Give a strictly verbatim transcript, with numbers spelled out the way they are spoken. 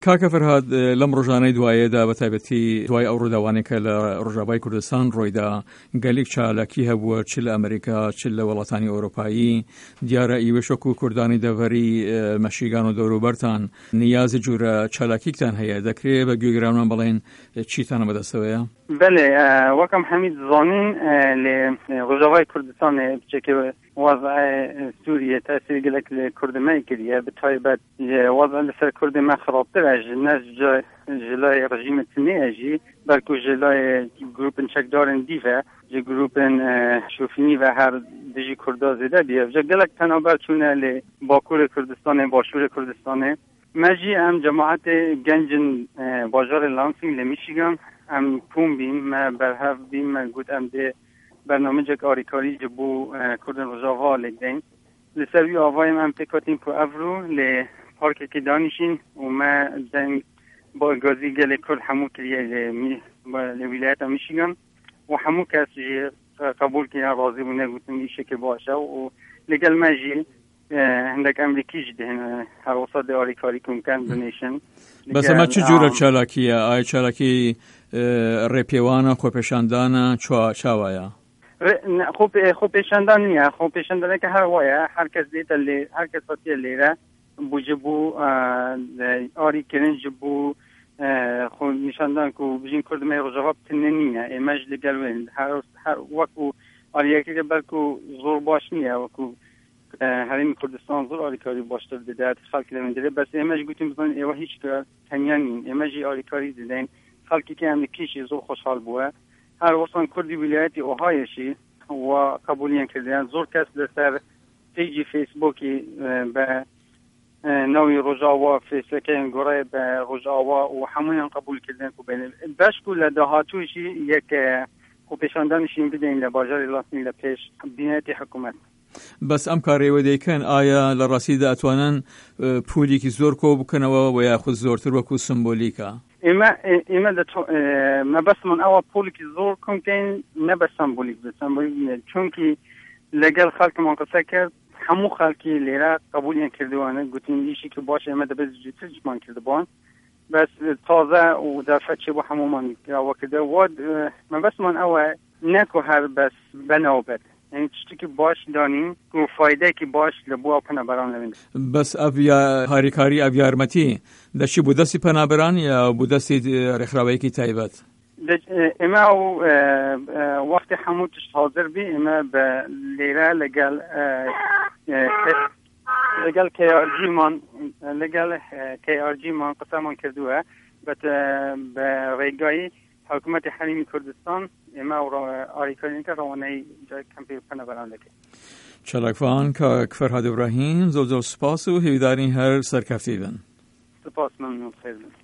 کاکە فەرهاد لەم ڕۆژانەی دوایەدا بە تایبەتی دوای ئەو ڕووداوانەی کە لە ڕۆژاوای کوردستان ڕۆیدا گەلێک چالاکی هەبووە چ لە ئەمریکا چ لە وڵاتانی ئەوروپایی دیارە ئیوەشک و کوردانی دەڤەری مەشیگان و دەوروبەرتان نیازی جورە چالاکیتان هەیە دەکرێت بە گوێگرانمان بڵێن چیتانە بەدەستەوەیە؟ بله وەکم حەمید زانین لە ڕۆژاوای کوردستان بچێکە وضع سوریە تاثیری گەلێک لە کوردمەی کردیە بە تایبەت وضع لەسەر کوردمە خراپترە نەس جلای رژیم تنێژی بەڵکو جلای گروپن چەکدارن دیڤە جە گروپن شوفینی و هەر دژی کوردا زێدە بیە جە گەلێک تەنابەر چوونە لە باکوور کوردستانê باشوور کوردستانê مەجی ئەم جەماعەت گەنجن باژارê لانسینگ لە میشیگان ام پوم بیم ما برهف بیم ما گوت ام ده برنامجک آریکاری جبو کردن رجاوا لگدین لسروی آوایم ام تکاتیم پو افرو لپارک که دانشین و ما دن با گازی گل کرد همو کلیه لولایت میشیگن و همو کس قبول که راضی بونه گوتن ایشه که باشه و لگل ما جی هندک امریکی جده هر وسط آریکاری کمکن دونیشن بس اما چه جور چالاکیه؟ آیا چالاکی ڕێپێوانە خۆپێشاندانە چاوایە؟ خۆپێشاندان نییە خۆپێشاندانەکە هەر وایە هەر کەس دێتە لێ هەر کەس هەتیە لێرە بوو ji بوو ئاریکردن ji بوو خۆ نیشاندان و بژین کوردمەی ڕۆژاوا بتنە نینە ئێمەش لەگەڵ وێن وەکو ئاریەکەکە بەلکو زۆر باش نییە وەکو هەرێمی کوردستان زۆر ئاریکاری باشتر دەدات خەڵکی لەوێن دەدێت بەس ئێمەش گوتیم بزانین ئێوە هیچ تەنیا نین ئێمەژی ئاریکاری دەدەین خەڵکی که ئەمریکیشی زۆر خۆشحاڵ بووە هەر وەسان کوردی ویلایەتی ئۆهایەشی و قبولیان کردیان زۆر کەس لەسەر پیجی فیسبوکی بە ناوی ڕۆژاوا فیسەکەیان گۆڕێ بە ڕۆژاوا و هەمویان قبول کردیان و بێنێ بەشکو لە داهاتووشی یەک خۆپێشاندانشین بدەین لە باژاری لاستین لە پێش بینایەتی حکوومەت بەس ئەم کارێوە دەیکەن ئایا لە ڕاستیدا ئەتوانن پولێکی زۆر کۆ بکەنەوە و یاخود زۆرتر وەکو سمبۆلیکە؟ ئێمە ئێمە مەبەستمان ئەوە پۆلێکی زۆر کۆمکەین نەبە سمبۆلیک بە سمبۆلیک چونکی لەگەڵ خەڵکمان قسە کرد هەموو خەڵکی لێرە قبولیان کردوانە گوتین ئیشی کە باش ئێمە دەبێت جوترمان کردبووان بەس تازە و دەرفەتچی بۆ هەمومان کراوە کردە و مەبەستمان ئەوە نەکو هەر بەس بەناوبەت یعنی تشتێکی باش دانین و فایدەیەکی باش لە بۆ ئەو پەنابەران لەوێن بەس ئەو هاریکاری ئەو یارمەتی دەچی بوو دەستی پەنابەران یا بوو دەستی ڕێکخراوەیەکی تایبەت؟ ئێمە ئەو وەختی هەموو تشت حاضر بی ئێمە بە لێرە لەگەڵ لەگەڵ کێئارجیمان لەگەڵ کێئارجیمان قسەمان کردووە بە ڕێگایی حکوومەتی هەرێمی کوردستان ئێمە ئاریکاریەکە ڕەوانەی کەمپی پەنابەران دەکەین. چالاکفان کاک فەرهاد ئیبراهیم زۆر زۆر سپاس و هیوادارین هەر سەرکەفتی بن. سپاس مەمنون خێر بن.